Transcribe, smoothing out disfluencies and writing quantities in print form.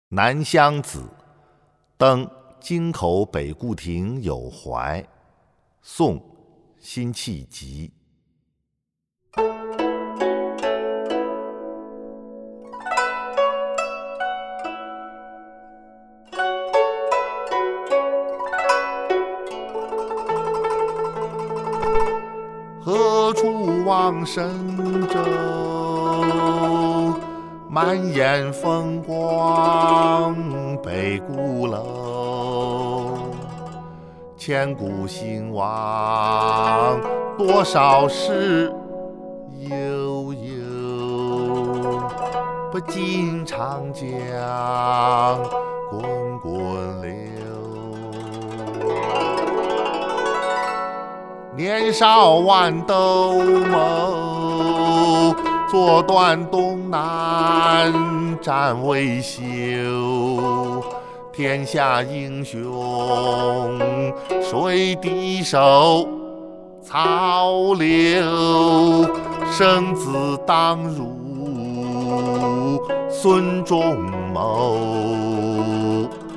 南乡子，登京口北固亭有怀。宋，辛弃疾。何处望神州？满眼风光北固楼。千古兴亡，多少事悠悠。不尽长江滚滚流。年少玩斗谋，坐断东南战未休。天下英雄谁敌手？曹刘生子当如孙仲谋。